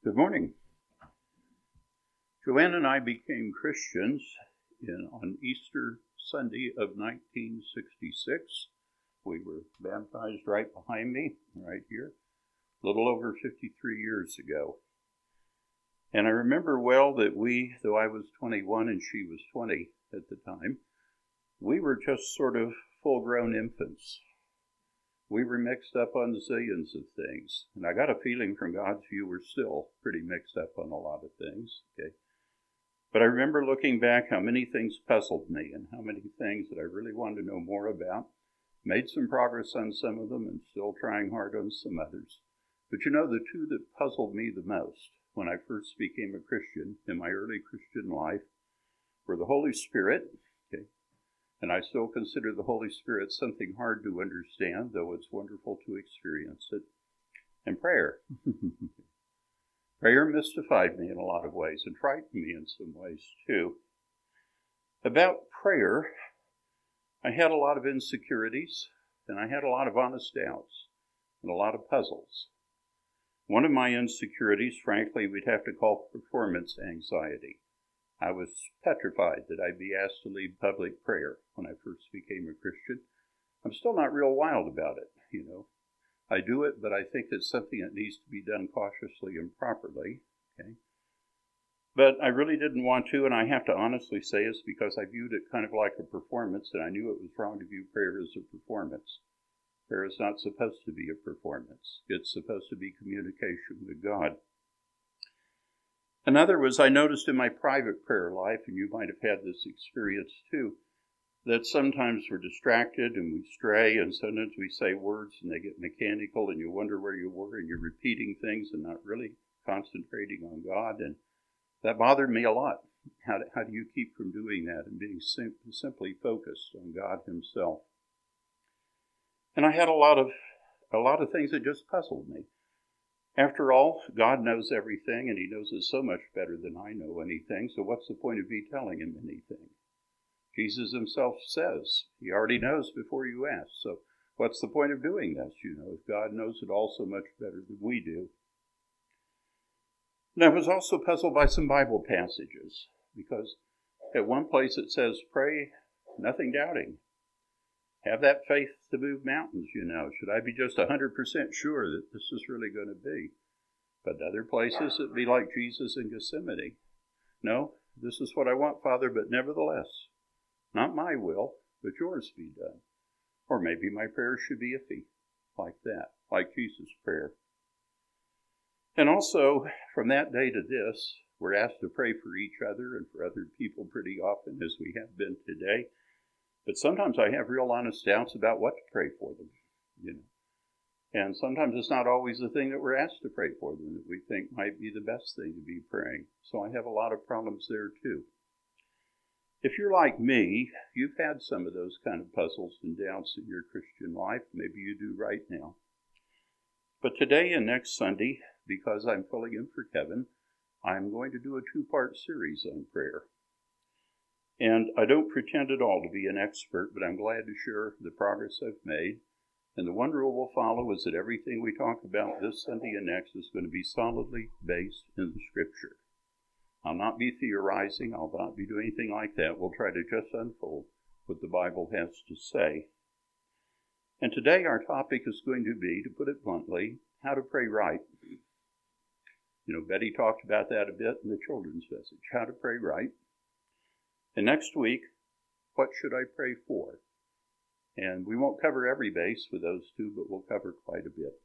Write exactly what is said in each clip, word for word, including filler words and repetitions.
Good morning. Joanne and I became Christians in, on Easter Sunday of nineteen sixty-six. We were baptized right behind me, right here, a little over fifty-three years ago. And I remember well that we, though I was twenty-one and she was twenty at the time, we were just sort of full-grown infants. We were mixed up on zillions of things. And I got a feeling from God's view we're still pretty mixed up on a lot of things. Okay. But I remember looking back how many things puzzled me and how many things that I really wanted to know more about. Made some progress on some of them and still trying hard on some others. But you know, the two that puzzled me the most when I first became a Christian in my early Christian life were the Holy Spirit. Okay. And I still consider the Holy Spirit something hard to understand, though it's wonderful to experience it. And prayer. Prayer mystified me in a lot of ways and frightened me in some ways too. About prayer, I had a lot of insecurities, and I had a lot of honest doubts, and a lot of puzzles. One of my insecurities, frankly, we'd have to call performance anxiety. I was petrified that I'd be asked to lead public prayer when I first became a Christian. I'm still not real wild about it, you know. I do it, but I think it's something that needs to be done cautiously and properly, okay? But I really didn't want to, and I have to honestly say it's because I viewed it kind of like a performance, and I knew it was wrong to view prayer as a performance. Prayer is not supposed to be a performance. It's supposed to be communication with God. Another was I noticed in my private prayer life, and you might have had this experience too, that sometimes we're distracted and we stray, and sometimes we say words and they get mechanical and you wonder where you were and you're repeating things and not really concentrating on God. And that bothered me a lot. How do, how do you keep from doing that and being sim- simply focused on God Himself? And I had a lot of a lot of things that just puzzled me. After all, God knows everything, and He knows it so much better than I know anything, so what's the point of me telling Him anything? Jesus Himself says He already knows before you ask, so what's the point of doing this, you know, if God knows it all so much better than we do? And I was also puzzled by some Bible passages, because at one place it says, pray, nothing doubting. Have that faith to move mountains, you know. Should I be just one hundred percent sure that this is really going to be? But other places, it'd be like Jesus in Gethsemane. No, this is what I want, Father, but nevertheless, not my will, but yours be done. Or maybe my prayer should be iffy, like that, like Jesus' prayer. And also, from that day to this, we're asked to pray for each other and for other people pretty often, as we have been today. But sometimes I have real honest doubts about what to pray for them, you know. And sometimes it's not always the thing that we're asked to pray for them that we think might be the best thing to be praying. So I have a lot of problems there too. If you're like me, you've had some of those kind of puzzles and doubts in your Christian life. Maybe you do right now. But today and next Sunday, because I'm filling in for Kevin, I'm going to do a two-part series on prayer. And I don't pretend at all to be an expert, but I'm glad to share the progress I've made. And the one rule we'll follow is that everything we talk about this Sunday and next is going to be solidly based in the Scripture. I'll not be theorizing. I'll not be doing anything like that. We'll try to just unfold what the Bible has to say. And today our topic is going to be, to put it bluntly, how to pray right. You know, Betty talked about that a bit in the children's message, how to pray right. And next week, what should I pray for? And we won't cover every base with those two, but we'll cover quite a bit.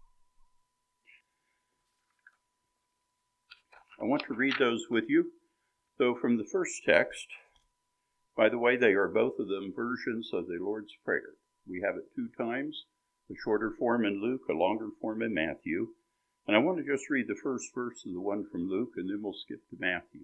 I want to read those with you. So from the first text, by the way, they are both of them versions of the Lord's Prayer. We have it two times, a shorter form in Luke, a longer form in Matthew. And I want to just read the first verse of the one from Luke, and then we'll skip to Matthew.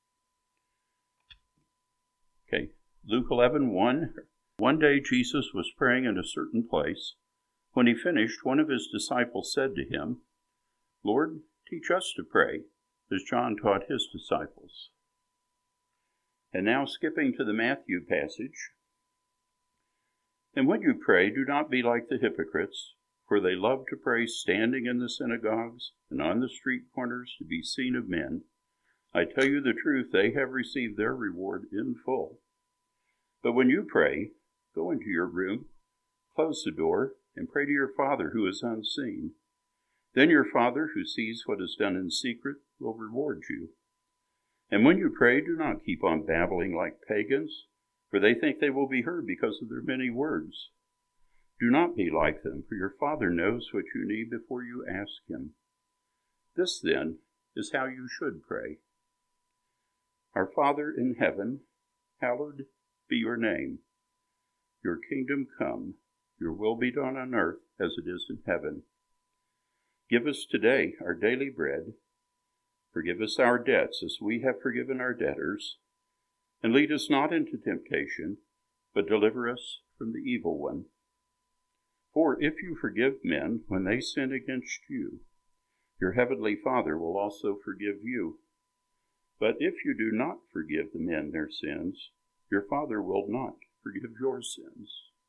Okay, Luke eleven one. One day Jesus was praying in a certain place. When he finished, one of his disciples said to him, Lord, teach us to pray, as John taught his disciples. And now skipping to the Matthew passage. And when you pray, do not be like the hypocrites, For they love to pray standing in the synagogues and on the street corners to be seen of men. I tell you the truth, they have received their reward in full. But when you pray, go into your room, close the door, and pray to your Father who is unseen. Then your Father who sees what is done in secret will reward you. And when you pray, do not keep on babbling like pagans, for they think they will be heard because of their many words. Do not be like them, for your Father knows what you need before you ask him. This, then, is how you should pray. Our Father in heaven, hallowed be your name. Your kingdom come, your will be done on earth as it is in heaven. Give us today our daily bread. Forgive us our debts as we have forgiven our debtors. And lead us not into temptation, but deliver us from the evil one. For if you forgive men when they sin against you, your heavenly Father will also forgive you. But if you do not forgive the men their sins, your Father will not forgive your sins.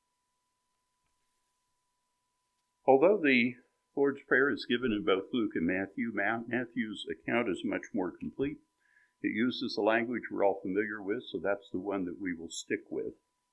Although the Lord's Prayer is given in both Luke and Matthew, Matthew's account is much more complete. It uses a language we're all familiar with, so that's the one that we will stick with.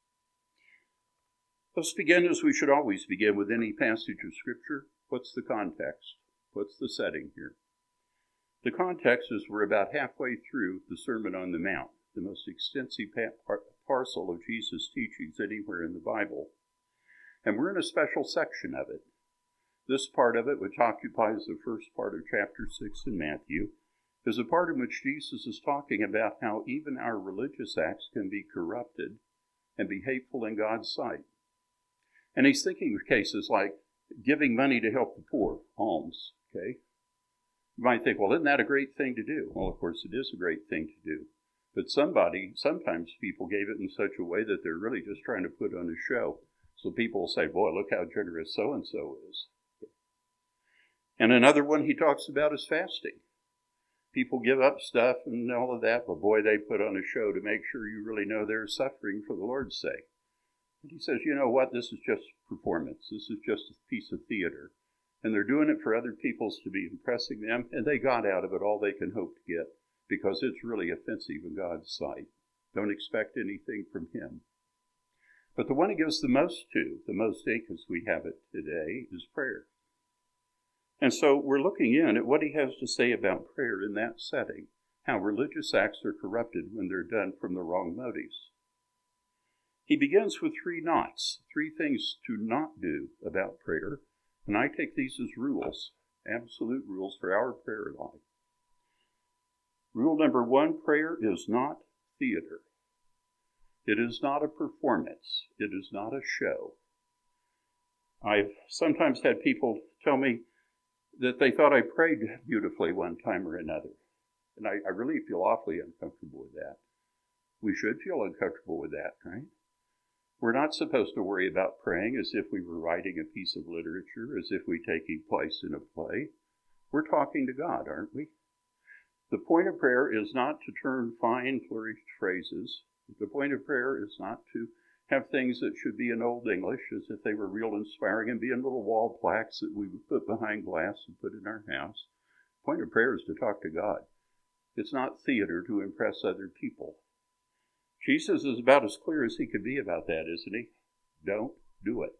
Let's begin as we should always begin with any passage of Scripture. What's the context? What's the setting here? The context is we're about halfway through the Sermon on the Mount, the most extensive par- parcel of Jesus' teachings anywhere in the Bible. And we're in a special section of it. This part of it, which occupies the first part of chapter six in Matthew, is a part in which Jesus is talking about how even our religious acts can be corrupted and be hateful in God's sight. And he's thinking of cases like giving money to help the poor, alms, okay? You might think, well, isn't that a great thing to do? Well, of course, it is a great thing to do. But somebody, sometimes people gave it in such a way that they're really just trying to put on a show. So people will say, boy, look how generous so-and-so is. And another one he talks about is fasting. People give up stuff and all of that, but boy, they put on a show to make sure you really know they're suffering for the Lord's sake. And he says, you know what, this is just performance. This is just a piece of theater. And they're doing it for other people's to be impressing them, and they got out of it all they can hope to get, because it's really offensive in God's sight. Don't expect anything from him. But the one he gives the most to, the most ink as we have it today, is prayer. And so we're looking in at what he has to say about prayer in that setting, how religious acts are corrupted when they're done from the wrong motives. He begins with three nots, three things to not do about prayer, and I take these as rules, absolute rules for our prayer life. Rule number one, prayer is not theater. It is not a performance. It is not a show. I've sometimes had people tell me that they thought I prayed beautifully one time or another. And I, I really feel awfully uncomfortable with that. We should feel uncomfortable with that, right? We're not supposed to worry about praying as if we were writing a piece of literature, as if we're taking place in a play. We're talking to God, aren't we? The point of prayer is not to turn fine, flourished phrases. The point of prayer is not to have things that should be in Old English as if they were real inspiring and be in little wall plaques that we would put behind glass and put in our house. The point of prayer is to talk to God. It's not theater to impress other people. Jesus is about as clear as he could be about that, isn't he? Don't do it.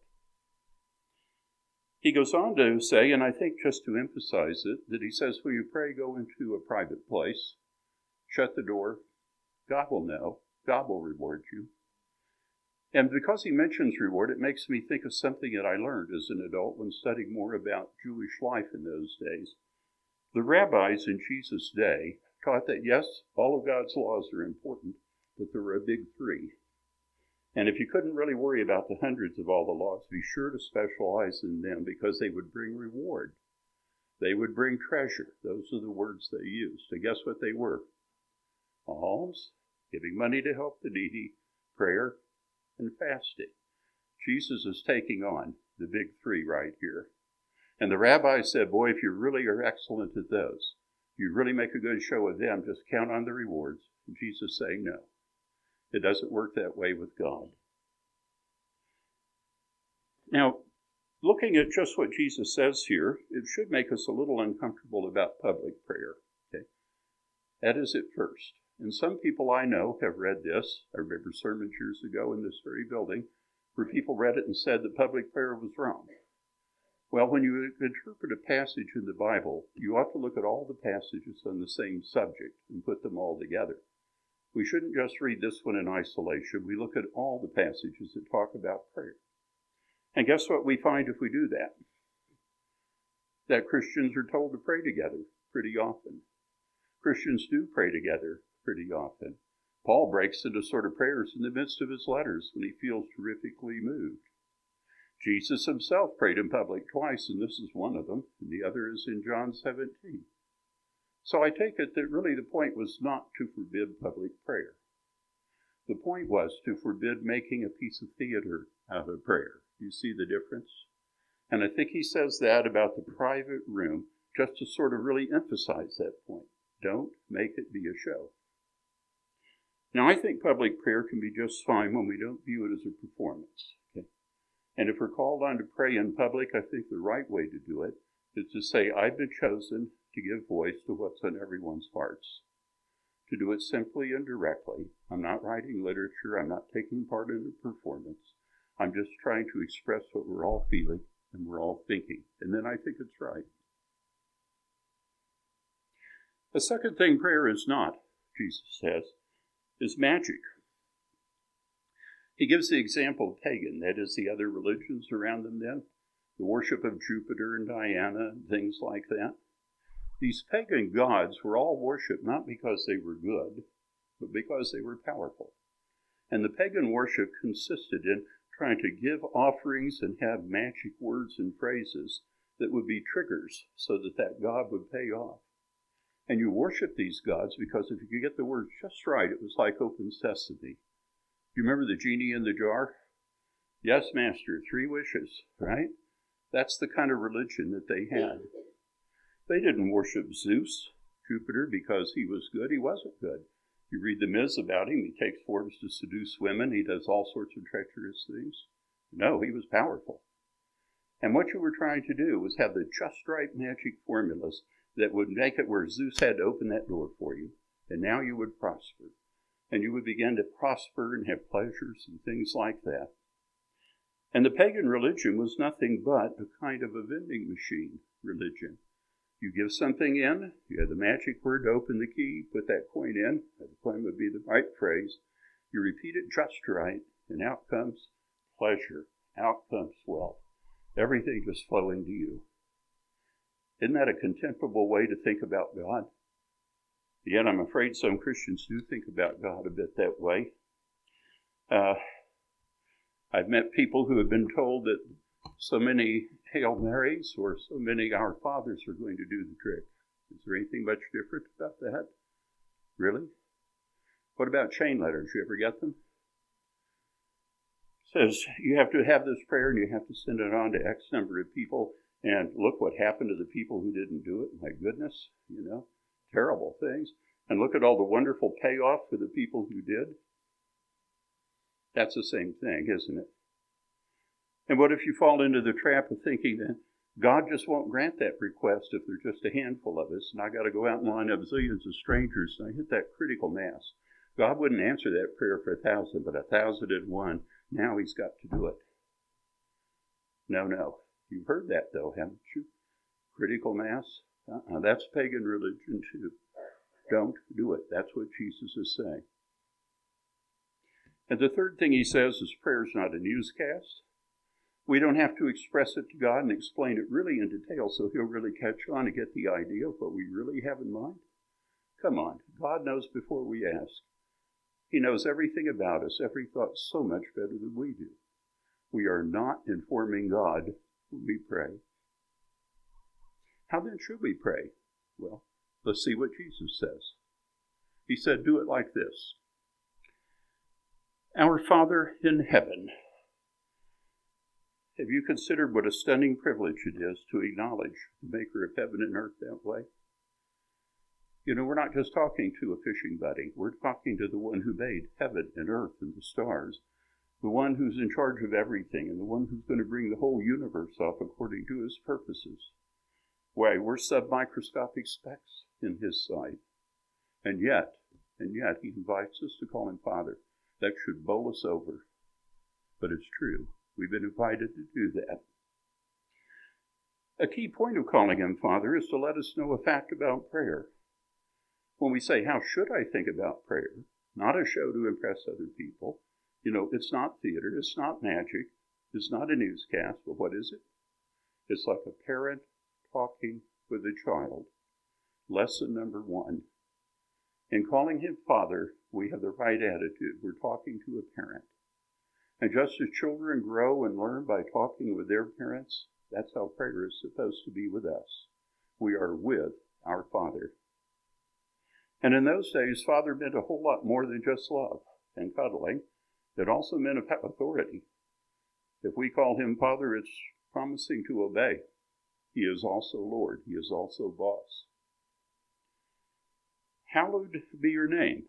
He goes on to say, and I think just to emphasize it, that he says, when you pray, go into a private place, shut the door, God will know, God will reward you. And because he mentions reward, it makes me think of something that I learned as an adult when studying more about Jewish life in those days. The rabbis in Jesus' day taught that, yes, all of God's laws are important, but there were a big three. And if you couldn't really worry about the hundreds of all the laws, be sure to specialize in them because they would bring reward. They would bring treasure. Those are the words they used. And guess what they were? Alms, giving money to help the needy, prayer, and fasting. Jesus is taking on the big three right here. And the rabbi said, boy, if you really are excellent at those, you really make a good show of them, just count on the rewards. And Jesus saying, no, it doesn't work that way with God. Now, looking at just what Jesus says here, it should make us a little uncomfortable about public prayer. Okay, that is at first. And some people I know have read this. I remember sermons years ago in this very building where people read it and said that public prayer was wrong. Well, when you interpret a passage in the Bible, you ought to look at all the passages on the same subject and put them all together. We shouldn't just read this one in isolation. We look at all the passages that talk about prayer. And guess what we find if we do that? That Christians are told to pray together pretty often. Christians do pray together pretty often. Paul breaks into sort of prayers in the midst of his letters when he feels terrifically moved. Jesus himself prayed in public twice, and this is one of them, and the other is in John seventeen. So I take it that really the point was not to forbid public prayer. The point was to forbid making a piece of theater out of prayer. Do you see the difference? And I think he says that about the private room just to sort of really emphasize that point. Don't make it be a show. Now, I think public prayer can be just fine when we don't view it as a performance. Okay? And if we're called on to pray in public, I think the right way to do it is to say, I've been chosen to give voice to what's on everyone's hearts. To do it simply and directly. I'm not writing literature. I'm not taking part in a performance. I'm just trying to express what we're all feeling and we're all thinking. And then I think it's right. The second thing prayer is not, Jesus says, is magic. He gives the example of pagan, that is the other religions around them then, the worship of Jupiter and Diana and things like that. These pagan gods were all worshipped not because they were good, but because they were powerful. And the pagan worship consisted in trying to give offerings and have magic words and phrases that would be triggers so that that god would pay off. And you worship these gods because if you could get the words just right, it was like open sesame. Do you remember the genie in the jar? Yes, master, three wishes, right? That's the kind of religion that they had. They didn't worship Zeus, Jupiter, because he was good. He wasn't good. You read the Miz about him. He takes forms to seduce women. He does all sorts of treacherous things. No, he was powerful. And what you were trying to do was have the just right magic formulas that would make it where Zeus had to open that door for you. And now you would prosper. And you would begin to prosper and have pleasures and things like that. And the pagan religion was nothing but a kind of a vending machine religion. You give something in, you have the magic word to open the key, put that coin in, the coin would be the right phrase. You repeat it just right, and out comes pleasure, out comes wealth. Everything just flowing to you. Isn't that a contemptible way to think about God? Yet I'm afraid some Christians do think about God a bit that way. Uh, I've met people who have been told that so many Hail Marys or so many Our Fathers are going to do the trick. Is there anything much different about that? Really? What about chain letters? You ever get them? It says you have to have this prayer and you have to send it on to X number of people. And look what happened to the people who didn't do it. My goodness, you know, terrible things. And look at all the wonderful payoff for the people who did. That's the same thing, isn't it? And what if you fall into the trap of thinking that God just won't grant that request if there's just a handful of us, and I got to go out and line up zillions of strangers, and I hit that critical mass. God wouldn't answer that prayer for a thousand, but a thousand and one, now he's got to do it. No, no. You've heard that, though, haven't you? Critical mass? Uh-uh. That's pagan religion, too. Don't do it. That's what Jesus is saying. And the third thing he says is prayer is not a newscast. We don't have to express it to God and explain it really in detail so he'll really catch on and get the idea of what we really have in mind. Come on. God knows before we ask. He knows everything about us, every thought so much better than we do. We are not informing God when we pray. How then should we pray? Well, let's see what Jesus says. He said, do it like this. Our Father in heaven. Have you considered what a stunning privilege it is to acknowledge the maker of heaven and earth that way? You know, we're not just talking to a fishing buddy. We're talking to the one who made heaven and earth and the stars. the one who's in charge of everything, and the one who's going to bring the whole universe up according to his purposes. Why, we're submicroscopic specks in his sight. And yet, and yet, he invites us to call him Father. That should bowl us over. But it's true. We've been invited to do that. A key point of calling him Father is to let us know a fact about prayer. When we say, how should I think about prayer? Not a show to impress other people. You know, it's not theater. It's not magic. It's not a newscast. But what is it? It's like a parent talking with a child. Lesson number one. In calling him Father, we have the right attitude. We're talking to a parent. And just as children grow and learn by talking with their parents, that's how prayer is supposed to be with us. We are with our Father. And in those days, Father meant a whole lot more than just love and cuddling. It also meant authority. If we call him Father, it's promising to obey. He is also Lord. He is also boss. Hallowed be your name.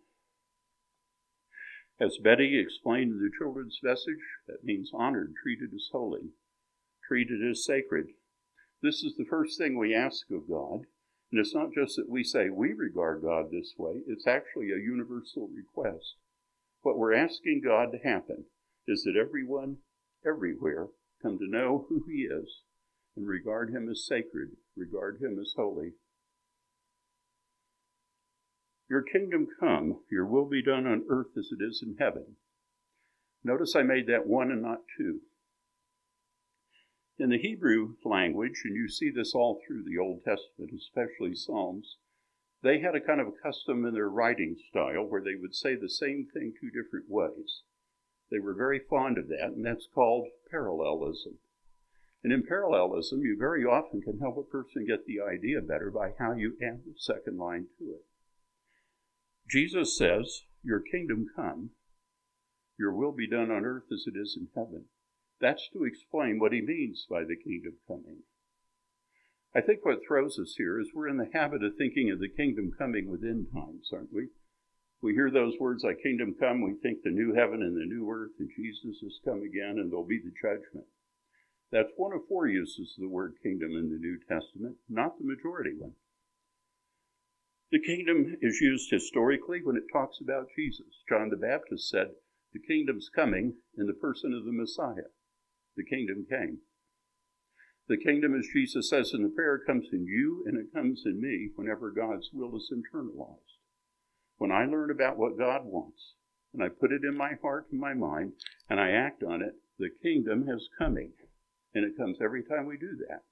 As Betty explained in the children's message, that means honored, treated as holy, treated as sacred. This is the first thing we ask of God. And it's not just that we say we regard God this way. It's actually a universal request. What we're asking God to happen is that everyone, everywhere, come to know who he is and regard him as sacred, regard him as holy. Your kingdom come, your will be done on earth as it is in heaven. Notice I made that one and not two. In the Hebrew language, and you see this all through the Old Testament, especially Psalms, they had a kind of a custom in their writing style where they would say the same thing two different ways. They were very fond of that, and that's called parallelism. And in parallelism, you very often can help a person get the idea better by how you add the second line to it. Jesus says, your kingdom come, your will be done on earth as it is in heaven. That's to explain what he means by the kingdom coming. I think what throws us here is we're in the habit of thinking of the kingdom coming within times, aren't we? We hear those words like kingdom come, we think the new heaven and the new earth, and Jesus has come again, and there'll be the judgment. That's one of four uses of the word kingdom in the New Testament, not the majority one. The kingdom is used historically when it talks about Jesus. John the Baptist said, the kingdom's coming in the person of the Messiah. The kingdom came. The kingdom, as Jesus says in the prayer, comes in you and it comes in me whenever God's will is internalized. When I learn about what God wants, and I put it in my heart and my mind, and I act on it, the kingdom is coming. And it comes every time we do that.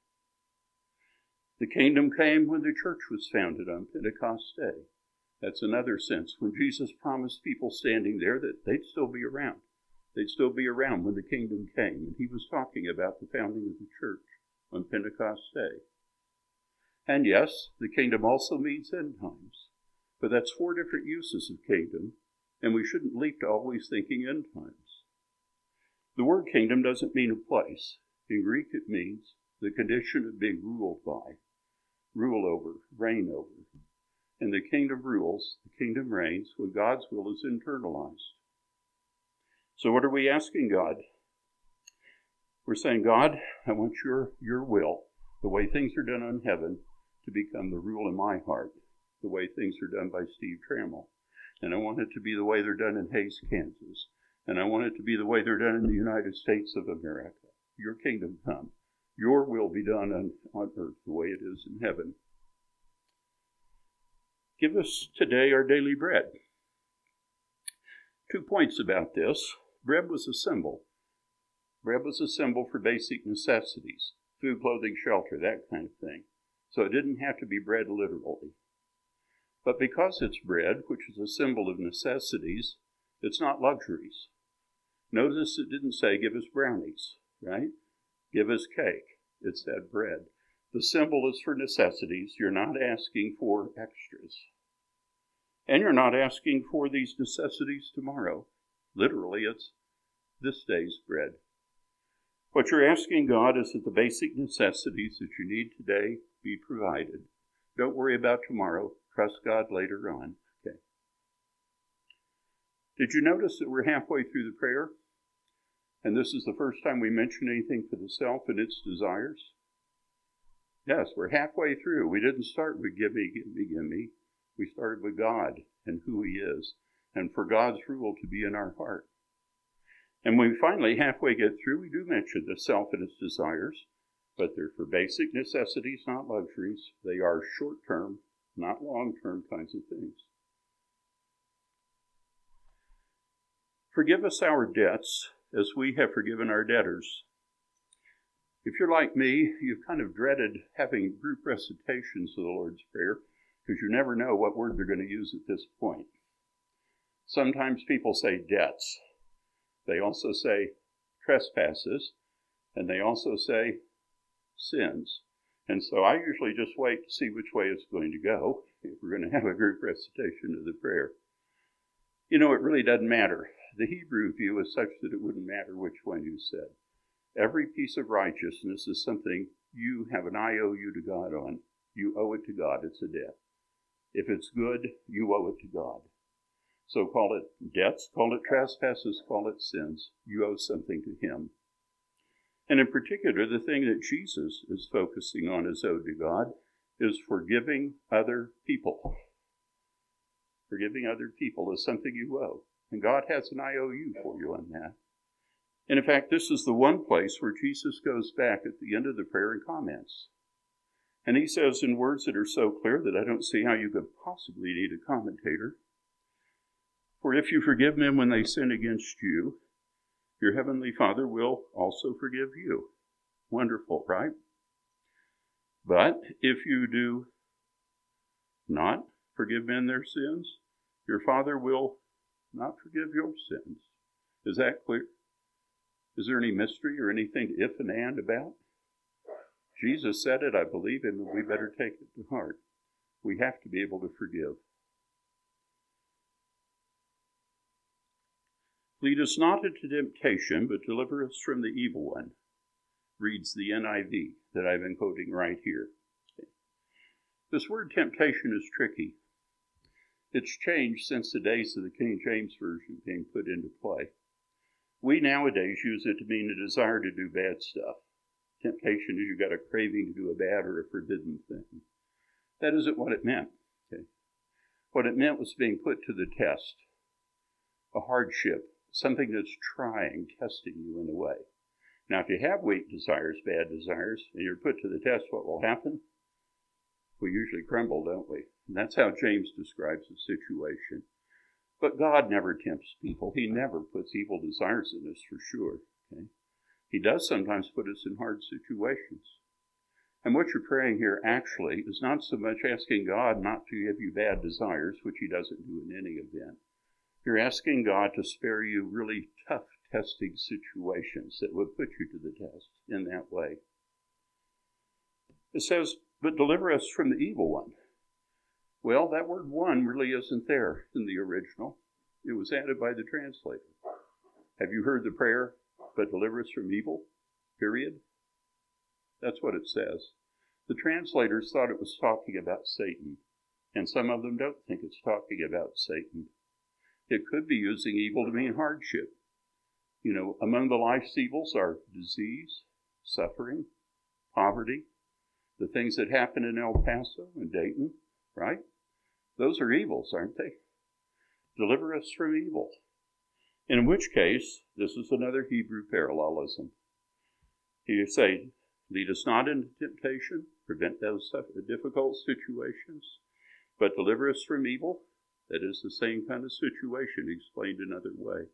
The kingdom came when the church was founded on Pentecost Day. That's another sense. When Jesus promised people standing there that they'd still be around. They'd still be around when the kingdom came. And he was talking about the founding of the church on Pentecost Day. And yes, the kingdom also means end times. But that's four different uses of kingdom, and we shouldn't leap to always thinking end times. The word kingdom doesn't mean a place. In Greek it means the condition of being ruled by, rule over, reign over. And the kingdom rules, the kingdom reigns when God's will is internalized. So what are we asking God? We're saying, God, I want your, your will, the way things are done on heaven, to become the rule in my heart, the way things are done by Steve Trammell. And I want it to be the way they're done in Hays, Kansas. And I want it to be the way they're done in the United States of America. Your kingdom come. Your will be done on, on earth the way it is in heaven. Give us today our daily bread. Two points about this. Bread was a symbol. Bread was a symbol for basic necessities, food, clothing, shelter, that kind of thing. So it didn't have to be bread literally. But because it's bread, which is a symbol of necessities, it's not luxuries. Notice it didn't say, give us brownies, right? Give us cake. It said bread. The symbol is for necessities. You're not asking for extras. And you're not asking for these necessities tomorrow. Literally, it's this day's bread. What you're asking God is that the basic necessities that you need today be provided. Don't worry about tomorrow. Trust God later on. Okay. Did you notice that we're halfway through the prayer? And this is the first time we mention anything for the self and its desires. Yes, we're halfway through. We didn't start with gimme, gimme, gimme. We started with God and who he is, and for God's rule to be in our heart. And when we finally halfway get through, we do mention the self and its desires, but they're for basic necessities, not luxuries. They are short-term, not long-term kinds of things. Forgive us our debts as we have forgiven our debtors. If you're like me, you've kind of dreaded having group recitations of the Lord's Prayer because you never know what word they're going to use at this point. Sometimes people say debts. They also say trespasses, and they also say sins. And so I usually just wait to see which way it's going to go if we're going to have a group recitation of the prayer. You know, it really doesn't matter. The Hebrew view is such that it wouldn't matter which one you said. Every piece of righteousness is something you have an I O U to God on. You owe it to God. It's a debt. If it's good, you owe it to God. So call it debts, call it trespasses, call it sins. You owe something to him. And in particular, the thing that Jesus is focusing on as owed to God is forgiving other people. Forgiving other people is something you owe. And God has an I O U for you on that. And in fact, this is the one place where Jesus goes back at the end of the prayer and comments. And he says in words that are so clear that I don't see how you could possibly need a commentator. For if you forgive men when they sin against you, your heavenly Father will also forgive you. Wonderful, right? But if you do not forgive men their sins, your Father will not forgive your sins. Is that clear? Is there any mystery or anything if and and about? Jesus said it, I believe, and we better take it to heart. We have to be able to forgive. Lead us not into temptation, but deliver us from the evil one, reads the N I V that I've been quoting right here. This word temptation is tricky. It's changed since the days of the King James Version being put into play. We nowadays use it to mean a desire to do bad stuff. Temptation is you've got a craving to do a bad or a forbidden thing. That isn't what it meant. Okay? What it meant was being put to the test, a hardship, something that's trying, testing you in a way. Now, if you have weak desires, bad desires, and you're put to the test, what will happen? We usually crumble, don't we? And that's how James describes the situation. But God never tempts people. He never puts evil desires in us, for sure. Okay? He does sometimes put us in hard situations. And what you're praying here actually is not so much asking God not to give you bad desires, which he doesn't do in any event. You're asking God to spare you really tough testing situations that would put you to the test in that way. It says, but deliver us from the evil one. Well, that word one really isn't there in the original. It was added by the translator. Have you heard the prayer, but deliver us from evil? Period. That's what it says. The translators thought it was talking about Satan, and some of them don't think it's talking about Satan. It could be using evil to mean hardship. You know, among the life's evils are disease, suffering, poverty, the things that happen in El Paso and Dayton, right? Those are evils, aren't they? Deliver us from evil. In which case, this is another Hebrew parallelism. You say, lead us not into temptation, prevent those difficult situations, but deliver us from evil. That is the same kind of situation explained another way.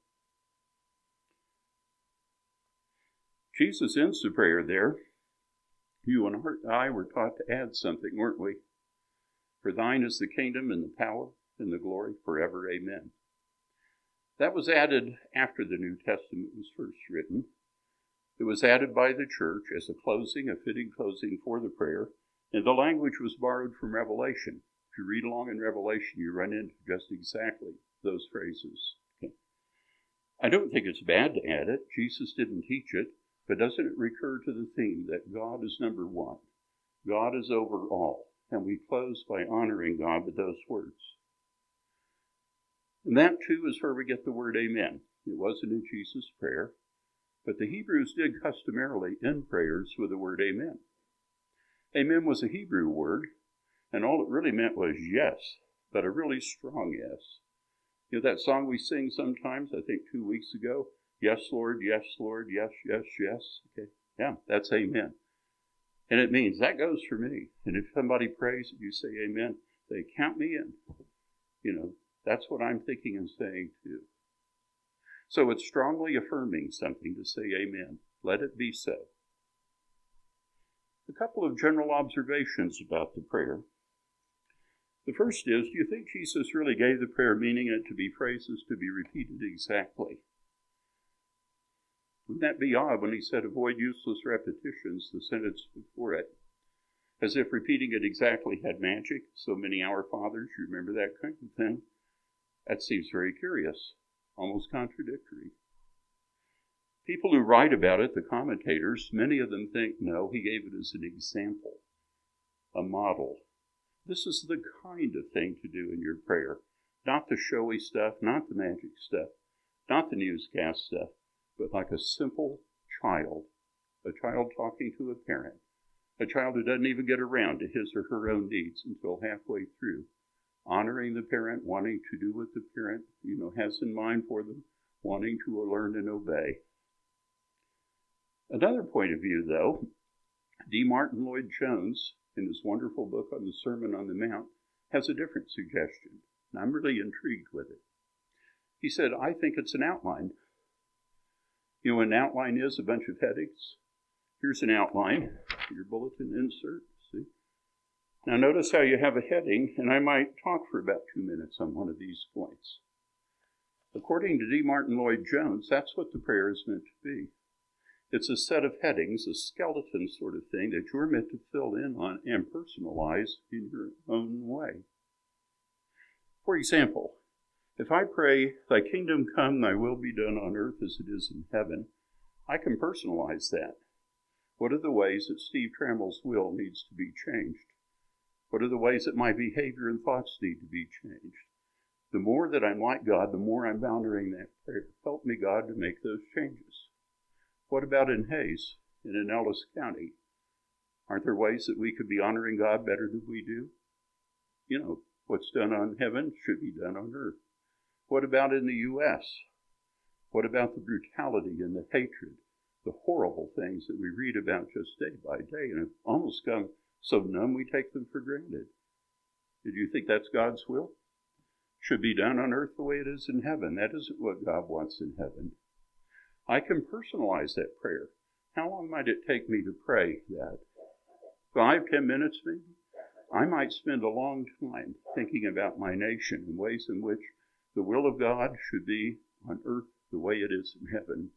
Jesus ends the prayer there. You and I were taught to add something, weren't we? For thine is the kingdom and the power and the glory forever. Amen. That was added after the New Testament was first written. It was added by the church as a closing, a fitting closing for the prayer, and the language was borrowed from Revelation. If you read along in Revelation, you run into just exactly those phrases. Okay. I don't think it's bad to add it. Jesus didn't teach it, but doesn't it recur to the theme that God is number one? God is over all. And we close by honoring God with those words. And that, too, is where we get the word amen. It wasn't in Jesus' prayer. But the Hebrews did customarily end prayers with the word amen. Amen was a Hebrew word, and all it really meant was yes, but a really strong yes. You know that song we sing sometimes, I think two weeks ago? Yes, Lord, yes, Lord, yes, yes, yes. Okay, yeah, that's amen. And it means that goes for me. And if somebody prays and you say amen, they count me in. You know, that's what I'm thinking and saying too. So it's strongly affirming something to say amen. Let it be so. A couple of general observations about the prayer. The first is, do you think Jesus really gave the prayer meaning it to be phrases to be repeated exactly? Wouldn't that be odd when he said, avoid useless repetitions, the sentence before it? As if repeating it exactly had magic. So many Our Fathers, you remember that kind of thing? That seems very curious, almost contradictory. People who write about it, the commentators, many of them think, no, he gave it as an example, a model. This is the kind of thing to do in your prayer. Not the showy stuff, not the magic stuff, not the newscast stuff, but like a simple child, a child talking to a parent, a child who doesn't even get around to his or her own needs until halfway through, honoring the parent, wanting to do what the parent, you know, has in mind for them, wanting to learn and obey. Another point of view, though, D. Martin Lloyd-Jones, in his wonderful book on the Sermon on the Mount, has a different suggestion, and I'm really intrigued with it. He said, I think it's an outline. You know what an outline is? A bunch of headings. Here's an outline, your bulletin insert, see? Now notice how you have a heading, and I might talk for about two minutes on one of these points. According to D. Martin Lloyd-Jones, that's what the prayer is meant to be. It's a set of headings, a skeleton sort of thing that you're meant to fill in on and personalize in your own way. For example, if I pray, thy kingdom come, thy will be done on earth as it is in heaven, I can personalize that. What are the ways that Steve Trammell's will needs to be changed? What are the ways that my behavior and thoughts need to be changed? The more that I'm like God, the more I'm honoring that prayer. Help me, God, to make those changes. What about in Hayes and in Ellis County? Aren't there ways that we could be honoring God better than we do? You know, what's done on heaven should be done on earth. What about in the U S? What about the brutality and the hatred, the horrible things that we read about just day by day and have almost come so numb we take them for granted? Did you think that's God's will? Should be done on earth the way it is in heaven. That isn't what God wants in heaven. I can personalize that prayer. How long might it take me to pray that? Five, ten minutes maybe? I might spend a long time thinking about my nation and ways in which the will of God should be on earth the way it is in heaven.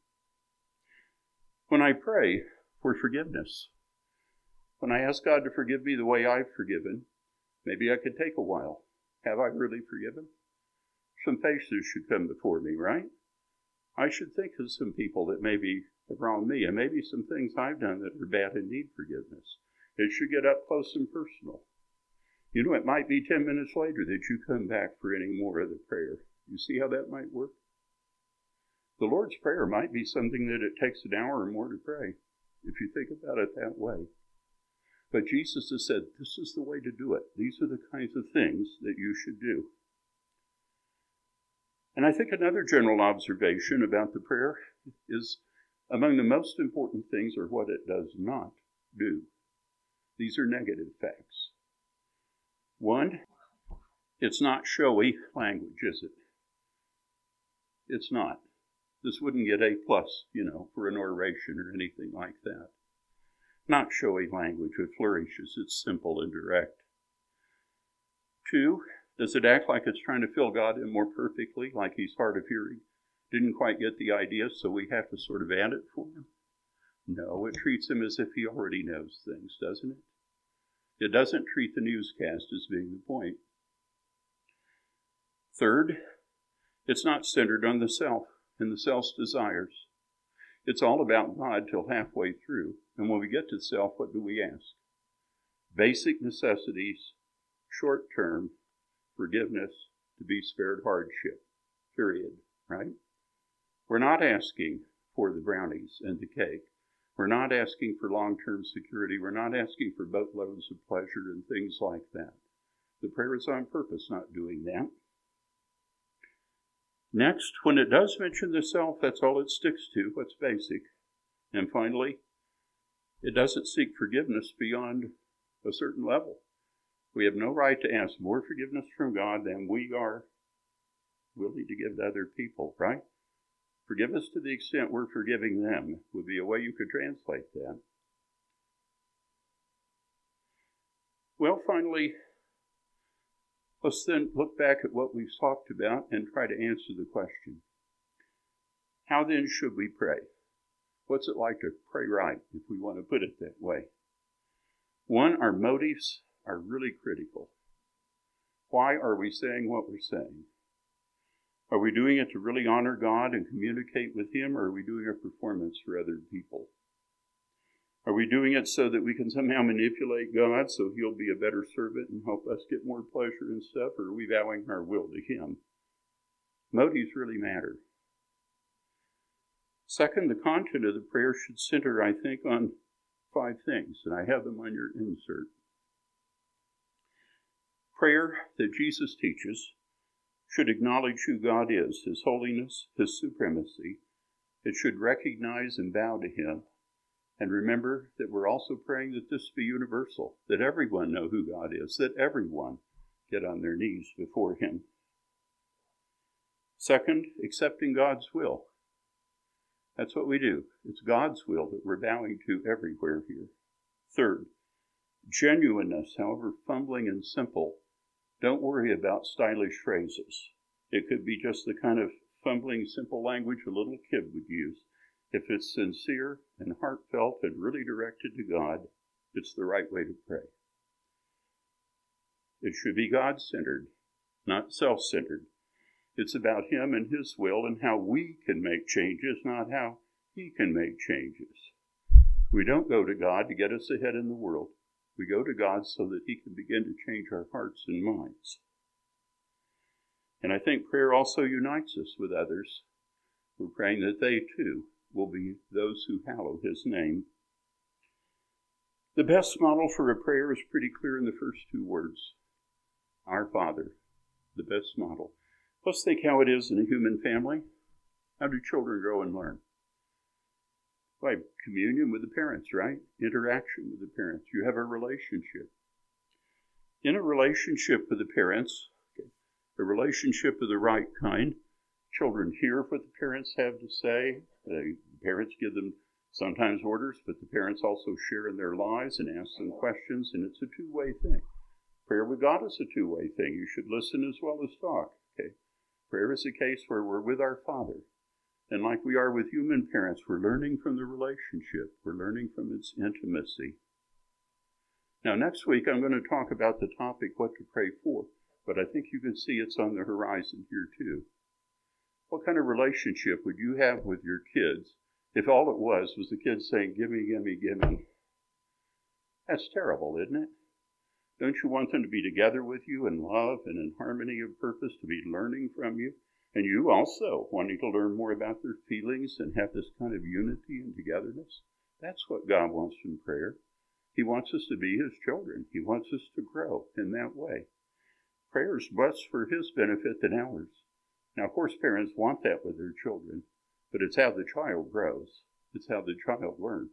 When I pray for forgiveness, when I ask God to forgive me the way I've forgiven, maybe I could take a while. Have I really forgiven? Some faces should come before me, right? I should think of some people that maybe have wronged me, and maybe some things I've done that are bad and need forgiveness. It should get up close and personal. You know, it might be ten minutes later that you come back for any more of the prayer. You see how that might work? The Lord's Prayer might be something that it takes an hour or more to pray, if you think about it that way. But Jesus has said, this is the way to do it. These are the kinds of things that you should do. And I think another general observation about the prayer is among the most important things are what it does not do. These are negative facts. One, it's not showy language, is it? It's not. This wouldn't get A plus, you know, for an oration or anything like that. Not showy language with flourishes. It's simple and direct. Two, does it act like it's trying to fill God in more perfectly, like he's hard of hearing? Didn't quite get the idea, so we have to sort of add it for him? No, it treats him as if he already knows things, doesn't it? It doesn't treat the newscast as being the point. Third, it's not centered on the self and the self's desires. It's all about God till halfway through. And when we get to self, what do we ask? Basic necessities, short-term, forgiveness, to be spared hardship, period, right? We're not asking, for the brownies and the cake. We're not asking for long-term security. We're not asking for boatloads of pleasure and things like that. The prayer is on purpose not doing that. Next, when it does mention the self, that's all it sticks to, what's basic. And finally, it doesn't seek forgiveness beyond a certain level. We have no right to ask more forgiveness from God than we are willing to give to other people, right? Forgive us to the extent we're forgiving them would be a way you could translate that. Well, finally, let's then look back at what we've talked about and try to answer the question. How then should we pray? What's it like to pray right, if we want to put it that way? One, our motives are really critical. Why are we saying what we're saying? Are we doing it to really honor God and communicate with Him, or are we doing a performance for other people? Are we doing it so that we can somehow manipulate God so He'll be a better servant and help us get more pleasure and stuff, or are we vowing our will to Him? Motives really matter. Second, the content of the prayer should center, I think, on five things, and I have them on your insert. Prayer that Jesus teaches should acknowledge who God is, His holiness, His supremacy. It should recognize and bow to Him. And remember that we're also praying that this be universal, that everyone know who God is, that everyone get on their knees before Him. Second, accepting God's will. That's what we do. It's God's will that we're bowing to everywhere here. Third, genuineness, however fumbling and simple. Don't worry about stylish phrases. It could be just the kind of fumbling, simple language a little kid would use. If it's sincere and heartfelt and really directed to God, it's the right way to pray. It should be God-centered, not self-centered. It's about Him and His will and how we can make changes, not how He can make changes. We don't go to God to get us ahead in the world. We go to God so that He can begin to change our hearts and minds. And I think prayer also unites us with others. We're praying that they, too, will be those who hallow His name. The best model for a prayer is pretty clear in the first two words. Our Father, the best model. Let's think how it is in a human family. How do children grow and learn? By communion with the parents, right? Interaction with the parents. You have a relationship. In a relationship with the parents, okay, a relationship of the right kind, children hear what the parents have to say. The parents give them sometimes orders, but the parents also share in their lives and ask them questions, and it's a two-way thing. Prayer with God is a two-way thing. You should listen as well as talk. Okay. Prayer is a case where we're with our Father. And like we are with human parents, we're learning from the relationship. We're learning from its intimacy. Now, next week, I'm going to talk about the topic, what to pray for. But I think you can see it's on the horizon here, too. What kind of relationship would you have with your kids if all it was was the kids saying, gimme, gimme, gimme? That's terrible, isn't it? Don't you want them to be together with you in love and in harmony of purpose, to be learning from you? And you also wanting to learn more about their feelings and have this kind of unity and togetherness? That's what God wants from prayer. He wants us to be His children. He wants us to grow in that way. Prayer is less for His benefit than ours. Now, of course, parents want that with their children, but it's how the child grows. It's how the child learns.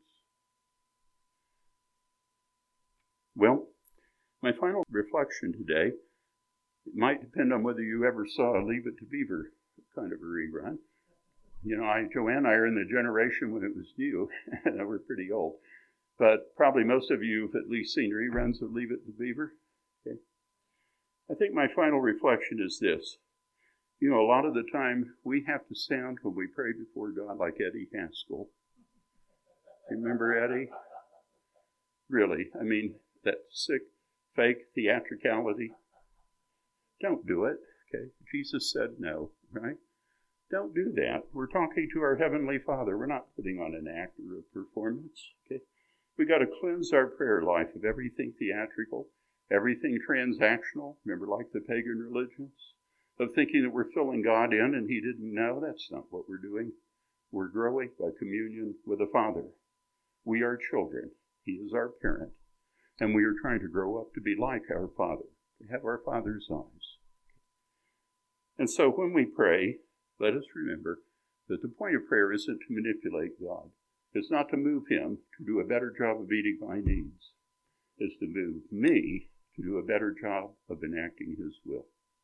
Well, my final reflection today, it might depend on whether you ever saw Leave It to Beaver, kind of a rerun. You know, I, Joanne and I are in the generation when it was new, and we're pretty old. But probably most of you have at least seen reruns of Leave It to Beaver. Okay. I think my final reflection is this. You know, a lot of the time we have to sound when we pray before God like Eddie Haskell. Remember Eddie? Really, I mean, that sick, fake theatricality. Don't do it, okay? Jesus said no, right? Don't do that. We're talking to our Heavenly Father. We're not putting on an act or a performance, okay? We got to cleanse our prayer life of everything theatrical, everything transactional. Remember, like the pagan religions? Of thinking that we're filling God in and He didn't know. That's not what we're doing. We're growing by communion with the Father. We are children. He is our parent. And we are trying to grow up to be like our Father, to have our Father's eyes. And so when we pray, let us remember that the point of prayer isn't to manipulate God. It's not to move him to do a better job of meeting my needs. It's to move me to do a better job of enacting his will.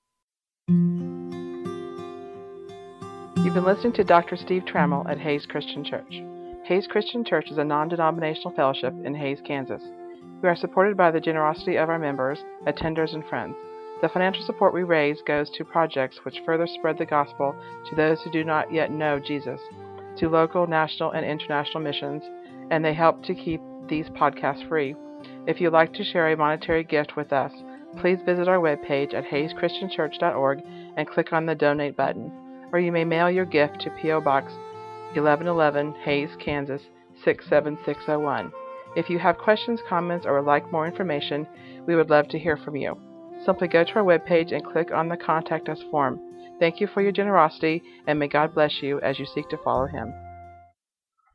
You've been listening to Doctor Steve Trammell at Hays Christian Church. Hays Christian Church is a non-denominational fellowship in Hays, Kansas. We are supported by the generosity of our members, attenders, and friends. The financial support we raise goes to projects which further spread the gospel to those who do not yet know Jesus, to local, national, and international missions, and they help to keep these podcasts free. If you'd like to share a monetary gift with us, please visit our webpage at hays christian church dot org and click on the Donate button, or you may mail your gift to P O Box eleven eleven, Hays, Kansas six seven six zero one. If you have questions, comments, or would like more information, we would love to hear from you. Simply go to our webpage and click on the Contact Us form. Thank you for your generosity, and may God bless you as you seek to follow Him.